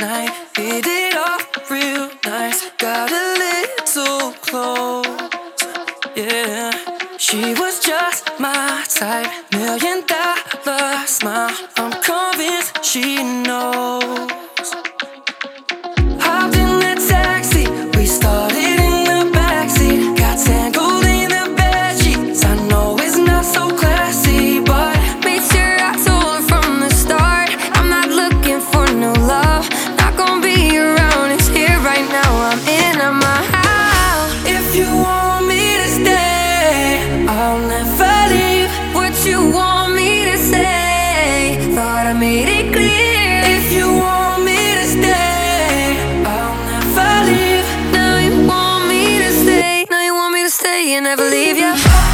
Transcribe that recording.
night. Hit it off real nice. Got a little close, yeah. She was just my type. $1,000,000 smile. I'm convinced she knows. Hopped in the taxi, we started in the backseat. Got tangled in the bedsheets. I know it's not so classy, but made sure I told her from the start, I'm not looking for no love. Not gonna be around, it's here right now. I'm in my house. If you want me to stay, I'll never leave. What you want me to say? Thought I made it clear. If you want me to stay, I'll never leave. Now you want me to stay. Now you want me to stay and never leave you.